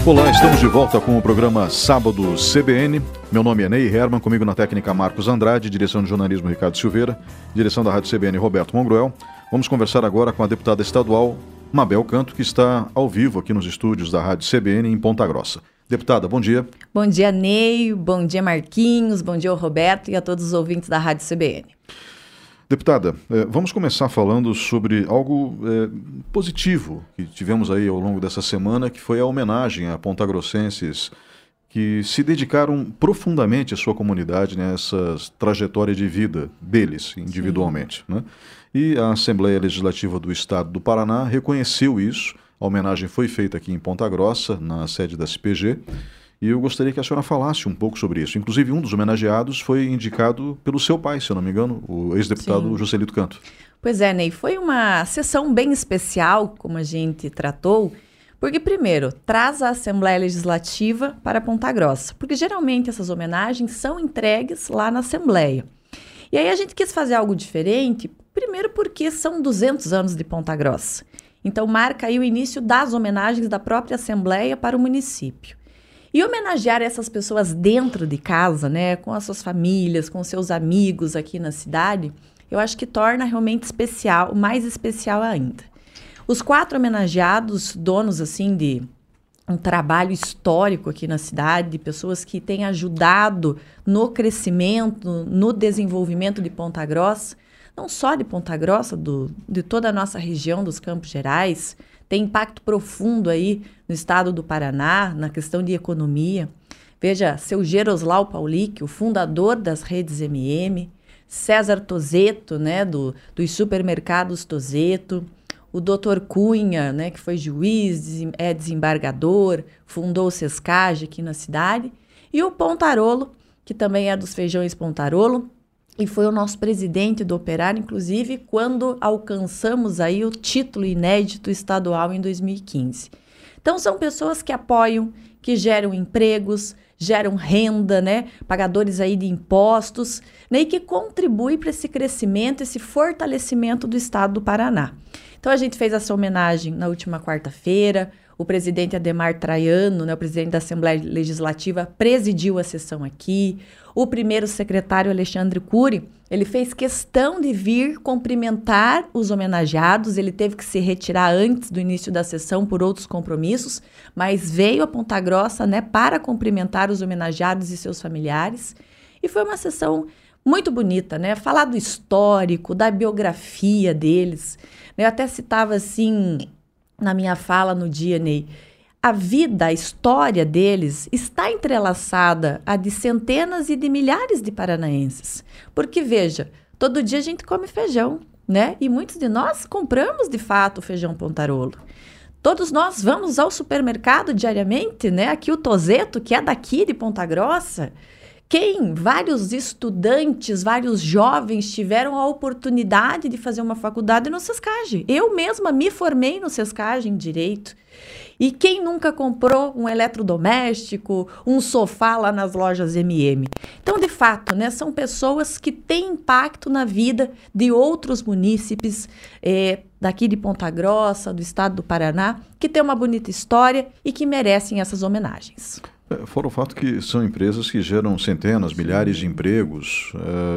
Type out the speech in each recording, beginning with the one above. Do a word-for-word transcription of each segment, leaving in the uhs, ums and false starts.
Olá, estamos de volta com o programa Sábado C B N. Meu nome é Ney Herman, comigo na técnica Marcos Andrade, direção de jornalismo Ricardo Silveira, direção da Rádio C B N Roberto Mongruel. Vamos conversar agora com a deputada estadual Mabel Canto, que está ao vivo aqui nos estúdios da Rádio C B N em Ponta Grossa. Deputada, bom dia. Bom dia, Ney, bom dia, Marquinhos, bom dia ao Roberto e a todos os ouvintes da Rádio C B N. Deputada, eh, vamos começar falando sobre algo eh, positivo que tivemos aí ao longo dessa semana, que foi a homenagem a pontagrossenses que se dedicaram profundamente à sua comunidade nessa trajetória de vida deles, individualmente, né? E a Assembleia Legislativa do Estado do Paraná reconheceu isso. A homenagem foi feita aqui em Ponta Grossa, na sede da C P G, e eu gostaria que a senhora falasse um pouco sobre isso. Inclusive, um dos homenageados foi indicado pelo seu pai, se eu não me engano, o ex-deputado Joselito Canto. Pois é, Ney, foi uma sessão bem especial, como a gente tratou, porque, primeiro, traz a Assembleia Legislativa para Ponta Grossa, porque geralmente essas homenagens são entregues lá na Assembleia. E aí a gente quis fazer algo diferente, primeiro porque são duzentos anos de Ponta Grossa. Então, marca aí o início das homenagens da própria Assembleia para o município. E homenagear essas pessoas dentro de casa, né, com as suas famílias, com os seus amigos aqui na cidade, eu acho que torna realmente especial, mais especial ainda. Os quatro homenageados, donos assim de um trabalho histórico aqui na cidade, de pessoas que têm ajudado no crescimento, no desenvolvimento de Ponta Grossa, não só de Ponta Grossa, do, de toda a nossa região dos Campos Gerais, tem impacto profundo aí no estado do Paraná, na questão de economia. Veja, seu Geroslau Paulic, o fundador das redes M M, César Tozeto, né, do, dos supermercados Tozeto, o doutor Cunha, né, que foi juiz, é desembargador, fundou o Sescage aqui na cidade, e o Pontarolo, que também é dos feijões Pontarolo, e foi o nosso presidente do Operário, inclusive, quando alcançamos aí o título inédito estadual em dois mil e quinze. Então, são pessoas que apoiam, que geram empregos, geram renda, né? Pagadores aí de impostos, né? E que contribuem para esse crescimento, esse fortalecimento do estado do Paraná. Então, a gente fez essa homenagem na última quarta-feira. O presidente Ademar Traiano, né, o presidente da Assembleia Legislativa, presidiu a sessão aqui. O primeiro secretário, Alexandre Cury, ele fez questão de vir cumprimentar os homenageados. Ele teve que se retirar antes do início da sessão por outros compromissos, mas veio a Ponta Grossa, né, para cumprimentar os homenageados e seus familiares. E foi uma sessão muito bonita, né? Falar do histórico, da biografia deles. Eu até citava assim na minha fala no dia, Ney, a vida, a história deles está entrelaçada a de centenas e de milhares de paranaenses. Porque, veja, todo dia a gente come feijão, né? E muitos de nós compramos, de fato, o feijão Pontarolo. Todos nós vamos ao supermercado diariamente, né? Aqui o Tozeto, que é daqui de Ponta Grossa. Quem? Vários estudantes, vários jovens tiveram a oportunidade de fazer uma faculdade no Sescage. Eu mesma me formei no Sescage em Direito. E quem nunca comprou um eletrodoméstico, um sofá lá nas lojas M M? Então, de fato, né, são pessoas que têm impacto na vida de outros munícipes eh, daqui de Ponta Grossa, do estado do Paraná, que têm uma bonita história e que merecem essas homenagens. Fora o fato que são empresas que geram centenas, milhares de empregos,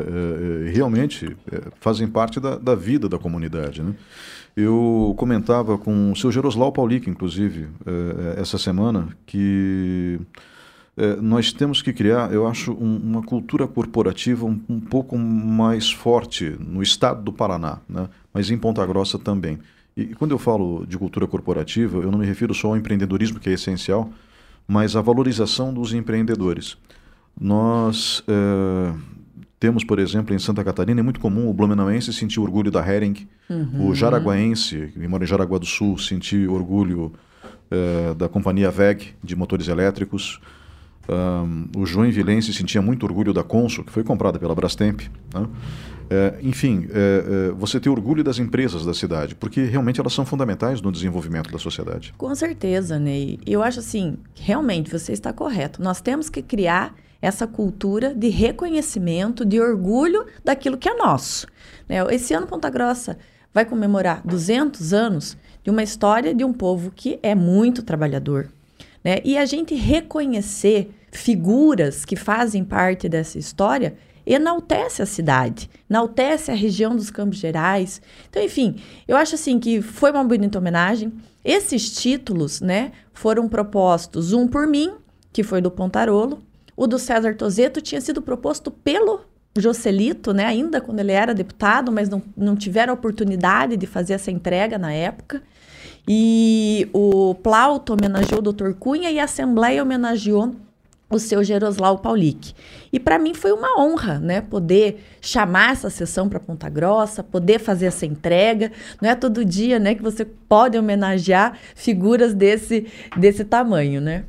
é, é, realmente é, fazem parte da, da vida da comunidade, né? Eu comentava com o seu Geroslau Paulic, inclusive, é, essa semana, que é, nós temos que criar, eu acho, um, uma cultura corporativa um, um pouco mais forte no estado do Paraná, né? Mas em Ponta Grossa também. E quando eu falo de cultura corporativa, eu não me refiro só ao empreendedorismo, que é essencial, mas a valorização dos empreendedores. Nós é, temos, por exemplo, em Santa Catarina, é muito comum o blumenauense sentir orgulho da Hering, uhum. O jaraguaense, que mora em Jaraguá do Sul, sentir orgulho é, da companhia V E G de motores elétricos. Um, o joinvilense sentia muito orgulho da Consul, que foi comprada pela Brastemp, né? É, enfim, é, é, você ter orgulho das empresas da cidade, porque realmente elas são fundamentais no desenvolvimento da sociedade. Com certeza, Ney. Eu acho assim, realmente você está correto. Nós temos que criar essa cultura de reconhecimento, de orgulho daquilo que é nosso, né? Esse ano Ponta Grossa vai comemorar duzentos anos de uma história de um povo que é muito trabalhador, né? E a gente reconhecer figuras que fazem parte dessa história enaltece a cidade, enaltece a região dos Campos Gerais. Então, enfim, eu acho assim que foi uma bonita homenagem. Esses títulos, né, foram propostos, um por mim, que foi do Pontarolo, o do César Tozeto tinha sido proposto pelo Joselito, né, ainda quando ele era deputado, mas não, não tiveram a oportunidade de fazer essa entrega na época. E o Plauto homenageou o doutor Cunha e a Assembleia homenageou o seu Geroslau Paulic. E para mim foi uma honra, né, poder chamar essa sessão para Ponta Grossa, poder fazer essa entrega. Não é todo dia, né, que você pode homenagear figuras desse, desse tamanho, né?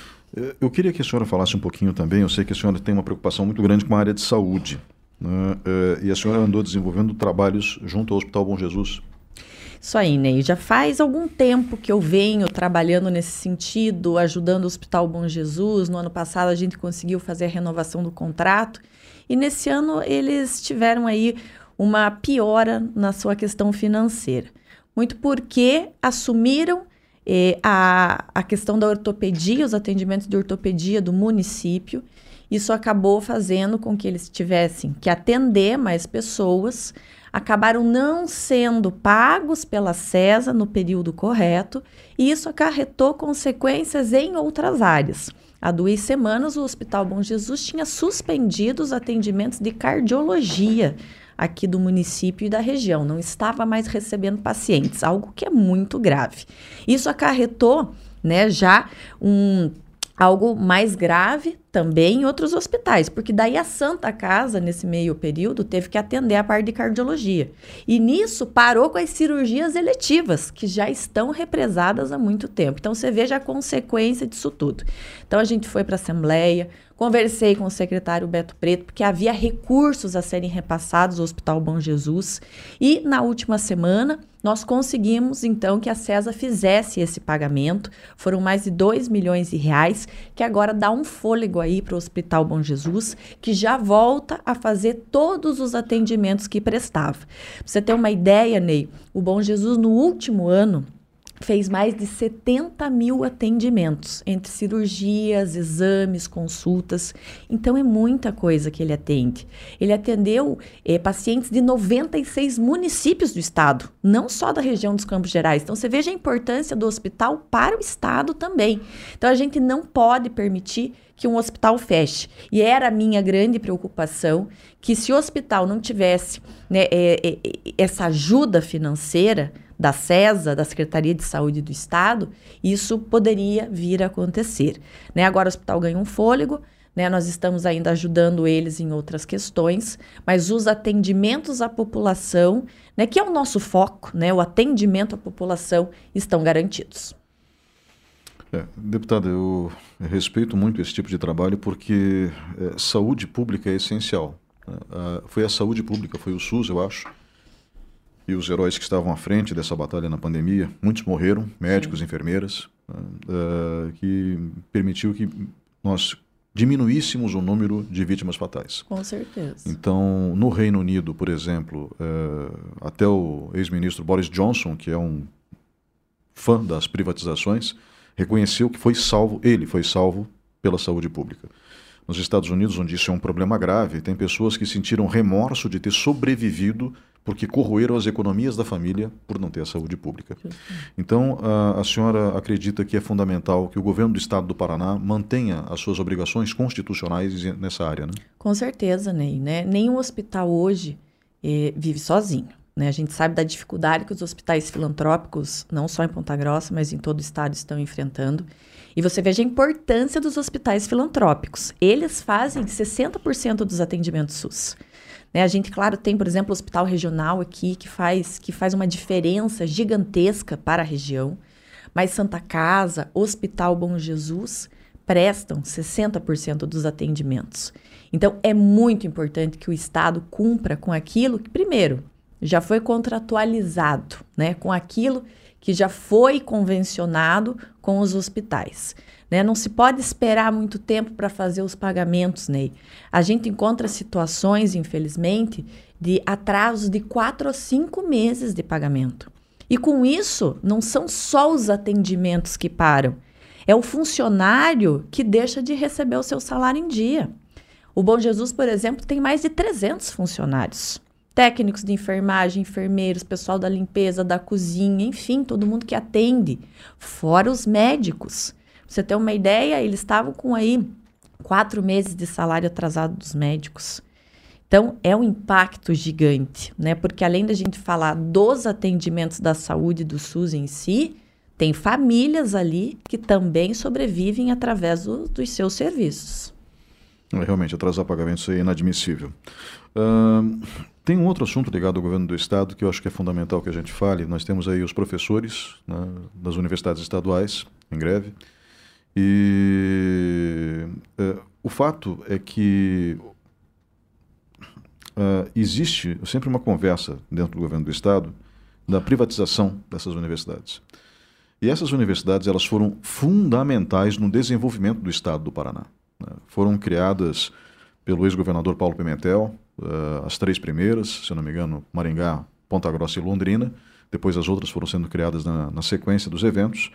Eu queria que a senhora falasse um pouquinho também, eu sei que a senhora tem uma preocupação muito grande com a área de saúde, né? E a senhora andou desenvolvendo trabalhos junto ao Hospital Bom Jesus. Isso aí, Ney. Já faz algum tempo que eu venho trabalhando nesse sentido, ajudando o Hospital Bom Jesus. No ano passado a gente conseguiu fazer a renovação do contrato e nesse ano eles tiveram aí uma piora na sua questão financeira. Muito porque assumiram eh, a, a questão da ortopedia, os atendimentos de ortopedia do município. Isso acabou fazendo com que eles tivessem que atender mais pessoas, acabaram não sendo pagos pela SESA no período correto, e isso acarretou consequências em outras áreas. Há duas semanas, o Hospital Bom Jesus tinha suspendido os atendimentos de cardiologia aqui do município e da região, não estava mais recebendo pacientes, algo que é muito grave. Isso acarretou, né, já um... algo mais grave também em outros hospitais, porque daí a Santa Casa, nesse meio período, teve que atender a parte de cardiologia. E nisso parou com as cirurgias eletivas, que já estão represadas há muito tempo. Então, você veja a consequência disso tudo. Então, a gente foi para a Assembleia, conversei com o secretário Beto Preto, porque havia recursos a serem repassados ao Hospital Bom Jesus. E, na última semana, nós conseguimos, então, que a SESA fizesse esse pagamento. Foram mais de dois milhões de reais, que agora dá um fôlego aí para o Hospital Bom Jesus, que já volta a fazer todos os atendimentos que prestava. Pra você ter uma ideia, Ney, o Bom Jesus, no último ano, fez mais de setenta mil atendimentos, entre cirurgias, exames, consultas. Então, é muita coisa que ele atende. Ele atendeu eh, pacientes de noventa e seis municípios do estado, não só da região dos Campos Gerais. Então, você veja a importância do hospital para o estado também. Então, a gente não pode permitir que um hospital feche. E era a minha grande preocupação que se o hospital não tivesse, né, é, é, essa ajuda financeira da SESA, da Secretaria de Saúde do Estado, isso poderia vir a acontecer. Né? Agora o hospital ganha um fôlego, né? Nós estamos ainda ajudando eles em outras questões, mas os atendimentos à população, né, que é o nosso foco, né, o atendimento à população, estão garantidos. É, deputada, eu respeito muito esse tipo de trabalho porque é, saúde pública é essencial. Né? A, foi a saúde pública, foi o SUS, eu acho, e os heróis que estavam à frente dessa batalha na pandemia, muitos morreram, médicos, Sim. enfermeiras, uh, que permitiu que nós diminuíssemos o número de vítimas fatais. Com certeza. Então, no Reino Unido, por exemplo, uh, até o ex-ministro Boris Johnson, que é um fã das privatizações, reconheceu que foi salvo, ele foi salvo pela saúde pública. Nos Estados Unidos, onde isso é um problema grave, tem pessoas que sentiram remorso de ter sobrevivido porque corroeram as economias da família por não ter a saúde pública. Então, a, a senhora acredita que é fundamental que o governo do estado do Paraná mantenha as suas obrigações constitucionais nessa área, né? Com certeza, Ney, né? Nenhum hospital hoje eh, vive sozinho. Né? A gente sabe da dificuldade que os hospitais filantrópicos, não só em Ponta Grossa, mas em todo o estado, estão enfrentando. E você veja a importância dos hospitais filantrópicos. Eles fazem sessenta por cento dos atendimentos SUS. Né? A gente, claro, tem, por exemplo, o Hospital Regional aqui, que faz, que faz uma diferença gigantesca para a região. Mas Santa Casa, Hospital Bom Jesus, prestam sessenta por cento dos atendimentos. Então, é muito importante que o Estado cumpra com aquilo que, primeiro, já foi contratualizado, né, com aquilo que já foi convencionado com os hospitais. Né? Não se pode esperar muito tempo para fazer os pagamentos, Ney. A gente encontra situações, infelizmente, de atrasos de quatro a cinco meses de pagamento. E com isso, não são só os atendimentos que param. É o funcionário que deixa de receber o seu salário em dia. O Bom Jesus, por exemplo, tem mais de trezentos funcionários. Técnicos de enfermagem, enfermeiros, pessoal da limpeza, da cozinha, enfim, todo mundo que atende. Fora os médicos. Pra você ter uma ideia, eles estavam com aí quatro meses de salário atrasado dos médicos. Então, é um impacto gigante, né? Porque além da gente falar dos atendimentos da saúde do SUS em si, tem famílias ali que também sobrevivem através do, dos seus serviços. Realmente, atrasar pagamentos é inadmissível. Uh, tem um outro assunto ligado ao governo do Estado que eu acho que é fundamental que a gente fale. Nós temos aí os professores, né, das universidades estaduais em greve. E uh, o fato é que uh, existe sempre uma conversa dentro do governo do Estado da privatização dessas universidades. E essas universidades elas foram fundamentais no desenvolvimento do Estado do Paraná. Né? Foram criadas pelo ex-governador Paulo Pimentel, uh, as três primeiras, se não me engano, Maringá, Ponta Grossa e Londrina. Depois as outras foram sendo criadas na, na sequência dos eventos.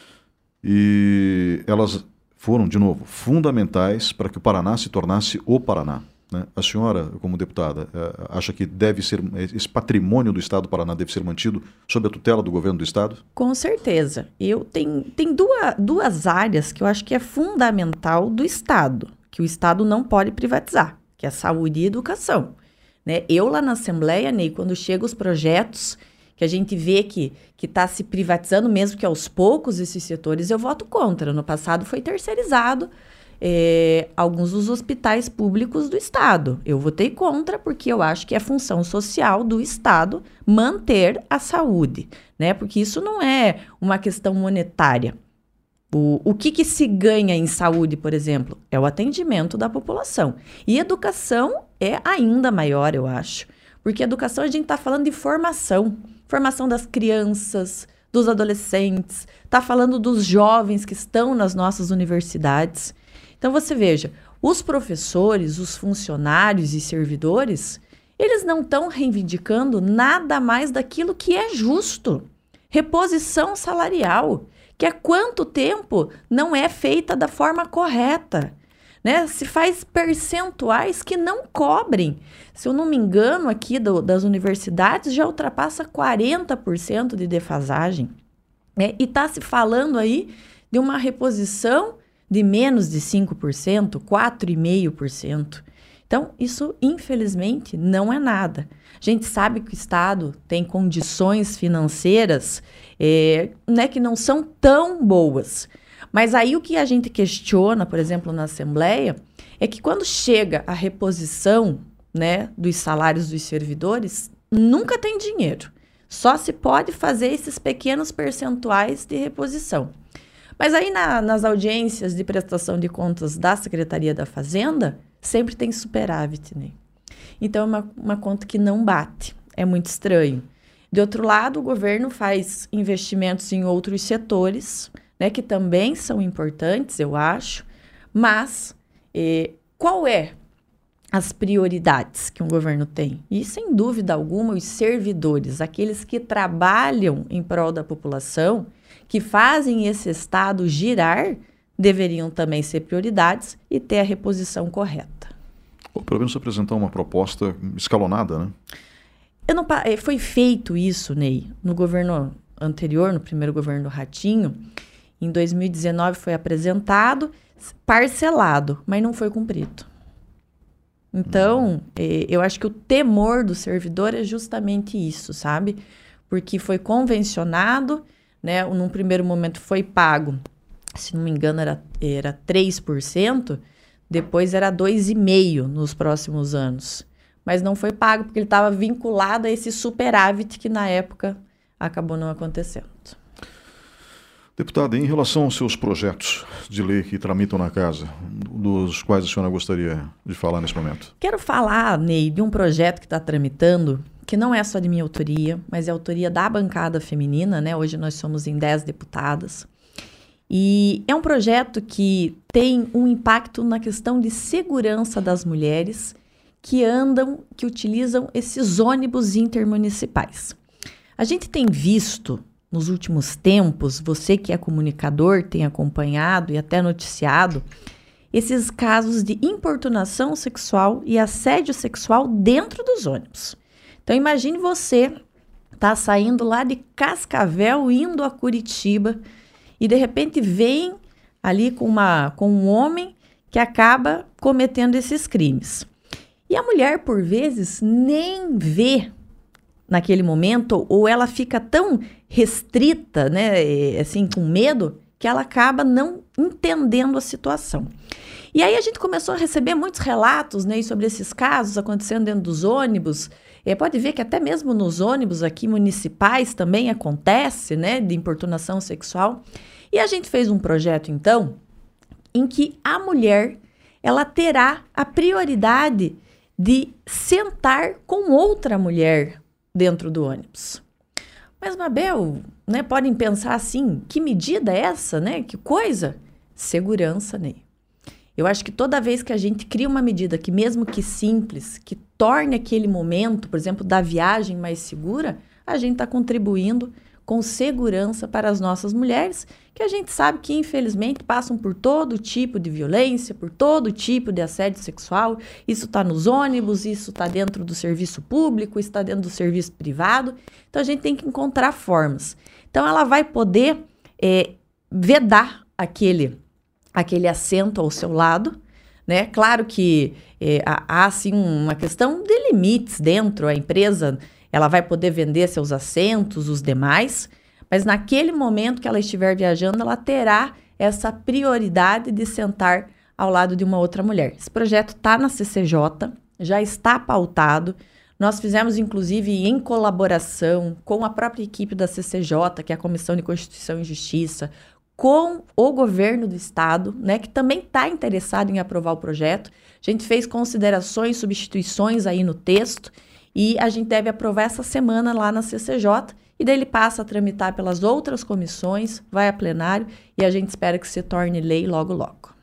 E elas foram, de novo, fundamentais para que o Paraná se tornasse o Paraná. Né? A senhora, como deputada, acha que deve ser, esse patrimônio do Estado do Paraná deve ser mantido sob a tutela do governo do Estado? Com certeza. Eu tenho, tem duas, duas áreas que eu acho que é fundamental do Estado, que o Estado não pode privatizar, que é a saúde e a educação. Né? Eu lá na Assembleia, Ney, quando chegam os projetos que a gente vê que está se privatizando, mesmo que aos poucos esses setores, eu voto contra. No passado foi terceirizado É, alguns dos hospitais públicos do Estado. Eu votei contra porque eu acho que é função social do Estado manter a saúde, né? Porque isso não é uma questão monetária. O, o que, que se ganha em saúde, por exemplo? É o atendimento da população. E educação é ainda maior, eu acho. Porque educação a gente está falando de formação. Formação das crianças, dos adolescentes, está falando dos jovens que estão nas nossas universidades. Então, você veja, os professores, os funcionários e servidores, eles não estão reivindicando nada mais daquilo que é justo. Reposição salarial, que há quanto tempo não é feita da forma correta, né? Se faz percentuais que não cobrem. Se eu não me engano, aqui do, das universidades já ultrapassa quarenta por cento de defasagem, né? E está se falando aí de uma reposição de menos de cinco por cento, quatro vírgula cinco por cento. Então, isso, infelizmente, não é nada. A gente sabe que o Estado tem condições financeiras é, né, que não são tão boas. Mas aí o que a gente questiona, por exemplo, na Assembleia, é que quando chega a reposição, né, dos salários dos servidores, nunca tem dinheiro. Só se pode fazer esses pequenos percentuais de reposição. Mas aí na, nas audiências de prestação de contas da Secretaria da Fazenda, sempre tem superávit, né? Então é uma, uma conta que não bate, é muito estranho. De outro lado, o governo faz investimentos em outros setores, né, que também são importantes, eu acho, mas eh, qual é as prioridades que um governo tem? E, sem dúvida alguma, os servidores, aqueles que trabalham em prol da população, que fazem esse Estado girar, deveriam também ser prioridades e ter a reposição correta. Ou pelo menos apresentar uma proposta escalonada, né? Eu não, foi feito isso, Ney, no governo anterior, no primeiro governo do Ratinho. Em dois mil e dezenove foi apresentado, parcelado, mas não foi cumprido. Então, eh, eu acho que o temor do servidor é justamente isso, sabe? Porque foi convencionado, né? Num primeiro momento foi pago, se não me engano, era, era três por cento, depois era dois vírgula cinco por cento nos próximos anos. Mas não foi pago porque ele estava vinculado a esse superávit que, na época, acabou não acontecendo. Deputada, em relação aos seus projetos de lei que tramitam na casa, dos quais a senhora gostaria de falar nesse momento? Quero falar, Ney, de um projeto que está tramitando, que não é só de minha autoria, mas é autoria da bancada feminina, né? Hoje nós somos em dez deputadas. E é um projeto que tem um impacto na questão de segurança das mulheres que andam, que utilizam esses ônibus intermunicipais. A gente tem visto nos últimos tempos, você que é comunicador tem acompanhado e até noticiado, esses casos de importunação sexual e assédio sexual dentro dos ônibus. Então, imagine você tá saindo lá de Cascavel, indo a Curitiba, e de repente vem ali com, uma, com um homem que acaba cometendo esses crimes. E a mulher, por vezes, nem vê naquele momento, ou ela fica tão restrita, né, assim, com medo, que ela acaba não entendendo a situação. E aí a gente começou a receber muitos relatos, né, sobre esses casos acontecendo dentro dos ônibus. É, pode ver que até mesmo nos ônibus aqui municipais também acontece, né, de importunação sexual. E a gente fez um projeto, então, em que a mulher, ela terá a prioridade de sentar com outra mulher dentro do ônibus. Mas, Mabel, né, podem pensar assim, que medida é essa, né? Que coisa? Segurança, Ney. Eu acho que toda vez que a gente cria uma medida que, mesmo que simples, que torne aquele momento, por exemplo, da viagem mais segura, a gente está contribuindo com segurança para as nossas mulheres, que a gente sabe que, infelizmente, passam por todo tipo de violência, por todo tipo de assédio sexual. Isso está nos ônibus, isso está dentro do serviço público, está dentro do serviço privado. Então, a gente tem que encontrar formas. Então, ela vai poder é, vedar aquele, aquele assento ao seu lado, né? Claro que é, há, assim, uma questão de limites dentro. A empresa, ela vai poder vender seus assentos, os demais, mas naquele momento que ela estiver viajando, ela terá essa prioridade de sentar ao lado de uma outra mulher. Esse projeto está na C C J, já está pautado. Nós fizemos, inclusive, em colaboração com a própria equipe da C C J, que é a Comissão de Constituição e Justiça, com o governo do estado, né, que também está interessado em aprovar o projeto. A gente fez considerações, substituições aí no texto, e a gente deve aprovar essa semana lá na C C J, e daí ele passa a tramitar pelas outras comissões, vai a plenário, e a gente espera que se torne lei logo, logo.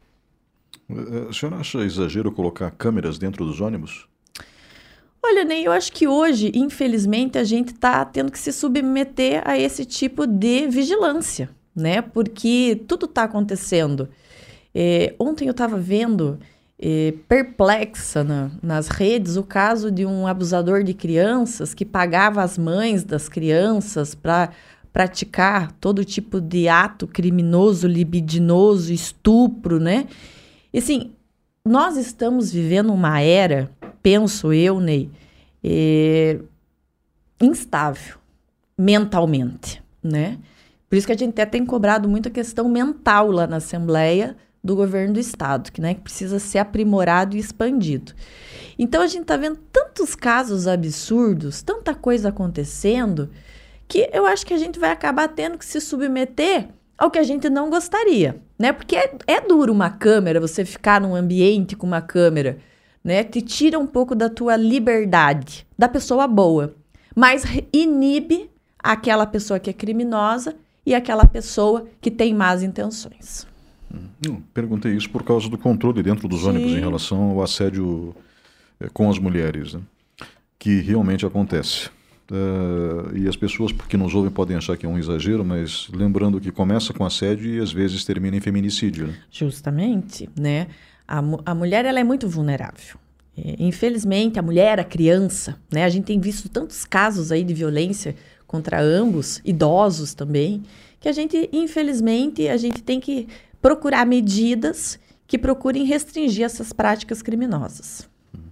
A senhora acha exagero colocar câmeras dentro dos ônibus? Olha, Ney, eu acho que hoje, infelizmente, a gente está tendo que se submeter a esse tipo de vigilância, né? Porque tudo está acontecendo. É, ontem eu estava vendo... É, perplexa na, nas redes o caso de um abusador de crianças que pagava as mães das crianças para praticar todo tipo de ato criminoso, libidinoso, estupro, né? E assim, nós estamos vivendo uma era, penso eu, Ney, é, instável mentalmente, né? Por isso que a gente até tem cobrado muito a questão mental lá na Assembleia do governo do estado, que, né, que precisa ser aprimorado e expandido. Então, a gente está vendo tantos casos absurdos, tanta coisa acontecendo, que eu acho que a gente vai acabar tendo que se submeter ao que a gente não gostaria, né? Porque é, é duro uma câmera, você ficar num ambiente com uma câmera, né? Te tira um pouco da tua liberdade, da pessoa boa, mas inibe aquela pessoa que é criminosa e aquela pessoa que tem más intenções. Não, perguntei isso por causa do controle dentro dos Sim. ônibus em relação ao assédio é, com as mulheres, né? Que realmente acontece. Uh, e as pessoas que nos ouvem podem achar que é um exagero, mas lembrando que começa com assédio e às vezes termina em feminicídio. Né? Justamente, né? A, a mulher, ela é muito vulnerável. É, infelizmente, a mulher, a criança, né? A gente tem visto tantos casos aí de violência contra ambos, idosos também, que a gente, infelizmente, a gente tem que procurar medidas que procurem restringir essas práticas criminosas.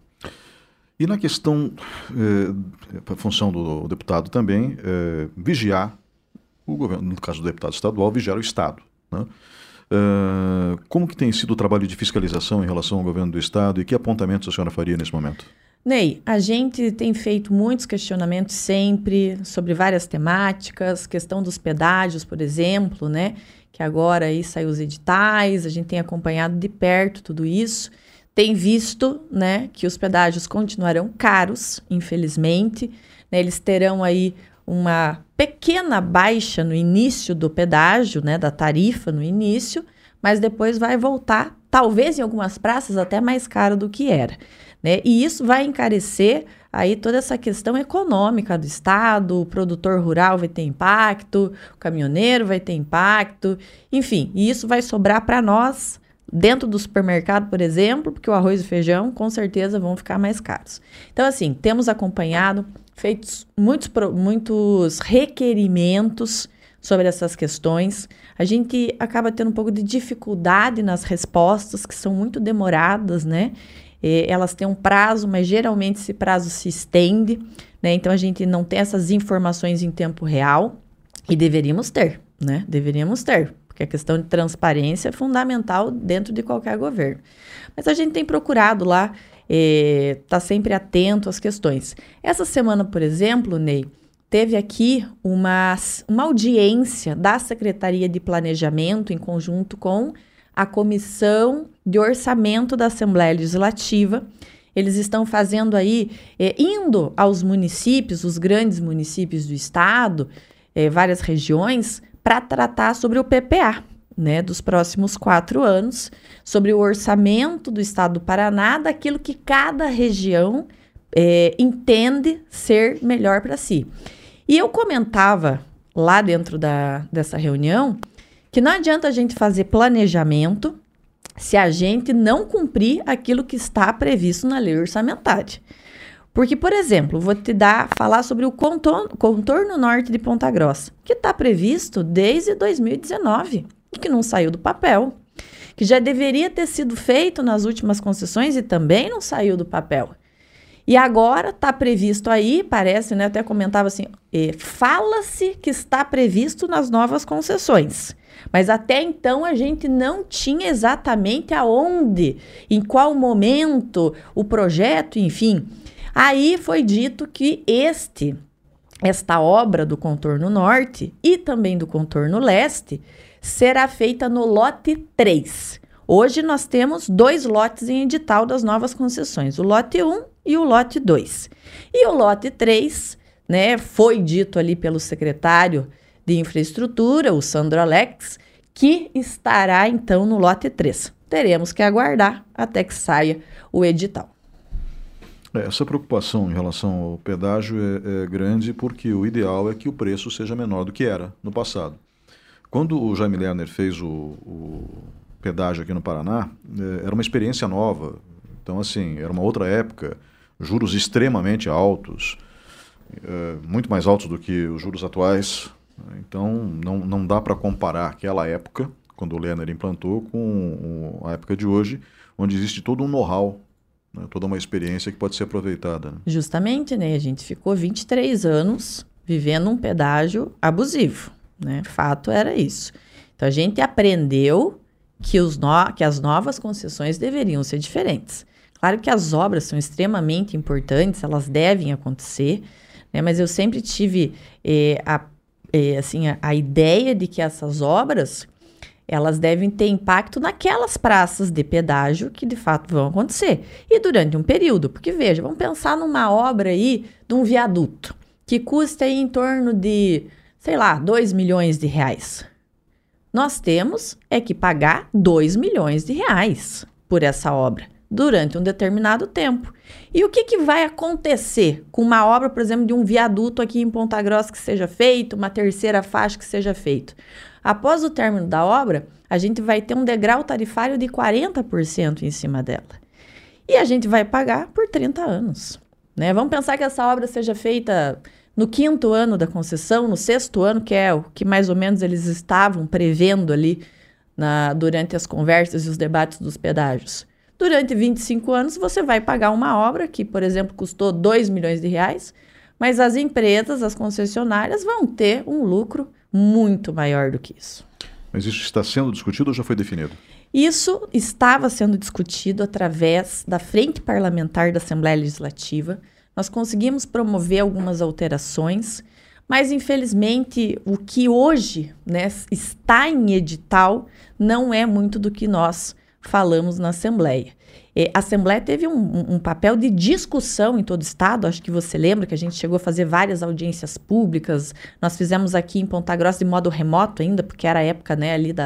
E na questão, eh, a função do deputado também, eh, vigiar o governo, no caso do deputado estadual, vigiar o Estado. Né? Uh, como que tem sido o trabalho de fiscalização em relação ao governo do Estado e que apontamentos a senhora faria nesse momento? Ney, a gente tem feito muitos questionamentos sempre sobre várias temáticas, questão dos pedágios, por exemplo, né? Que agora aí saiu os editais, a gente tem acompanhado de perto tudo isso, tem visto, né, que os pedágios continuarão caros, infelizmente, né, eles terão aí uma pequena baixa no início do pedágio, né, da tarifa no início, mas depois vai voltar talvez em algumas praças até mais caro do que era, né? E isso vai encarecer aí toda essa questão econômica do estado, o produtor rural vai ter impacto, o caminhoneiro vai ter impacto, enfim, e isso vai sobrar para nós dentro do supermercado, por exemplo, porque o arroz e o feijão com certeza vão ficar mais caros. Então, assim, temos acompanhado, feitos muitos, muitos requerimentos sobre essas questões. A gente acaba tendo um pouco de dificuldade nas respostas, que são muito demoradas, né? E elas têm um prazo, mas geralmente esse prazo se estende, né? Então, a gente não tem essas informações em tempo real e deveríamos ter, né? Deveríamos ter, porque a questão de transparência é fundamental dentro de qualquer governo. Mas a gente tem procurado lá, estar tá sempre atento às questões. Essa semana, por exemplo, Ney, teve aqui uma, uma audiência da Secretaria de Planejamento em conjunto com a Comissão de Orçamento da Assembleia Legislativa. Eles estão fazendo aí, é, indo aos municípios, os grandes municípios do estado, é, várias regiões, para tratar sobre o P P A, né, dos próximos quatro anos, sobre o orçamento do estado do Paraná, daquilo que cada região é, entende ser melhor para si. E eu comentava lá dentro da, dessa reunião que não adianta a gente fazer planejamento se a gente não cumprir aquilo que está previsto na lei orçamentária. Porque, por exemplo, vou te dar, falar sobre o contorno, contorno norte de Ponta Grossa, que está previsto desde dois mil e dezenove e que não saiu do papel, que já deveria ter sido feito nas últimas concessões e também não saiu do papel. E agora está previsto aí, parece, né? Eu até comentava assim, eh, fala-se que está previsto nas novas concessões. Mas até então a gente não tinha exatamente aonde, em qual momento, o projeto, enfim. Aí foi dito que este, esta obra do contorno norte e também do contorno leste será feita no lote três. Hoje nós temos dois lotes em edital das novas concessões, o lote um e o lote dois. E o lote três, né, foi dito ali pelo secretário de Infraestrutura, o Sandro Alex, que estará então no lote três. Teremos que aguardar até que saia o edital. Essa preocupação em relação ao pedágio é, é grande porque o ideal é que o preço seja menor do que era no passado. Quando o Jaime Lerner fez o, o pedágio aqui no Paraná, é, era uma experiência nova. Então, assim, era uma outra época, juros extremamente altos, é, muito mais altos do que os juros atuais. Então, não, não dá para comparar aquela época, quando o Lerner implantou, com a época de hoje, onde existe todo um know-how, né, toda uma experiência que pode ser aproveitada. Né? Justamente, né? A gente ficou vinte e três anos vivendo um pedágio abusivo, né? Fato era isso. Então, a gente aprendeu que, os no... que as novas concessões deveriam ser diferentes. Claro que as obras são extremamente importantes, elas devem acontecer, né? Mas eu sempre tive eh, a É, assim, a, a ideia de que essas obras, elas devem ter impacto naquelas praças de pedágio que de fato vão acontecer. E durante um período, porque veja, vamos pensar numa obra aí de um viaduto, que custa aí em torno de, sei lá, dois milhões de reais. Nós temos é que pagar dois milhões de reais por essa obra, durante um determinado tempo. E o que, que vai acontecer com uma obra, por exemplo, de um viaduto aqui em Ponta Grossa que seja feito, uma terceira faixa que seja feito? Após o término da obra, a gente vai ter um degrau tarifário de quarenta por cento em cima dela. E a gente vai pagar por trinta anos. Né? Vamos pensar que essa obra seja feita no quinto ano da concessão, no sexto ano, que é o que mais ou menos eles estavam prevendo ali na, durante as conversas e os debates dos pedágios. Durante vinte e cinco anos, você vai pagar uma obra que, por exemplo, custou dois milhões de reais, mas as empresas, as concessionárias, vão ter um lucro muito maior do que isso. Mas isso está sendo discutido ou já foi definido? Isso estava sendo discutido através da Frente Parlamentar da Assembleia Legislativa. Nós conseguimos promover algumas alterações, mas, infelizmente, o que hoje, né, está em edital não é muito do que nós falamos na Assembleia. E a Assembleia teve um, um, um papel de discussão em todo o estado, acho que você lembra que a gente chegou a fazer várias audiências públicas, nós fizemos aqui em Ponta Grossa de modo remoto ainda, porque era a época, né, ali da,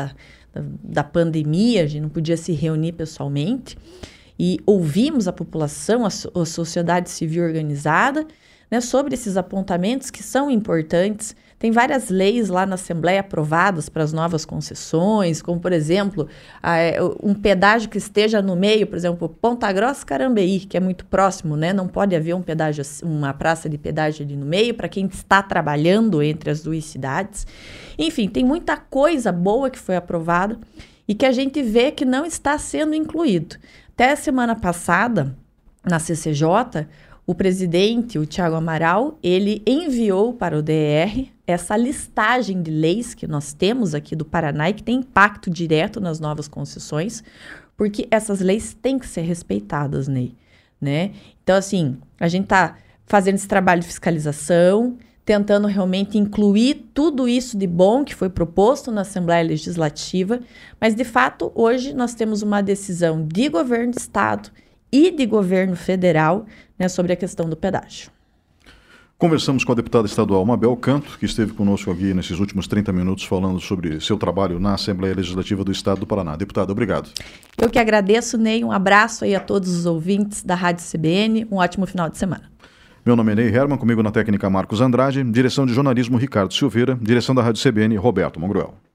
da, da pandemia, a gente não podia se reunir pessoalmente, e ouvimos a população, a, a sociedade civil organizada, né, sobre esses apontamentos que são importantes. Tem várias leis lá na Assembleia aprovadas para as novas concessões, como, por exemplo, a, um pedágio que esteja no meio, por exemplo, Ponta Grossa e Carambeí, que é muito próximo, né? Não pode haver um pedágio, uma praça de pedágio ali no meio para quem está trabalhando entre as duas cidades. Enfim, tem muita coisa boa que foi aprovada e que a gente vê que não está sendo incluído. Até a semana passada, na C C J, o presidente, o Thiago Amaral, ele enviou para o D R essa listagem de leis que nós temos aqui do Paraná e que tem impacto direto nas novas concessões, porque essas leis têm que ser respeitadas, Ney, né? Então, assim, a gente está fazendo esse trabalho de fiscalização, tentando realmente incluir tudo isso de bom que foi proposto na Assembleia Legislativa, mas, de fato, hoje nós temos uma decisão de governo de Estado e de governo federal, né, sobre a questão do pedágio. Conversamos com a deputada estadual Mabel Canto, que esteve conosco aqui nesses últimos trinta minutos falando sobre seu trabalho na Assembleia Legislativa do Estado do Paraná. Deputada, obrigado. Eu que agradeço, Ney. Um abraço aí a todos os ouvintes da Rádio C B N. Um ótimo final de semana. Meu nome é Ney Herman, comigo na técnica Marcos Andrade, direção de jornalismo Ricardo Silveira, direção da Rádio C B N Roberto Mongruel.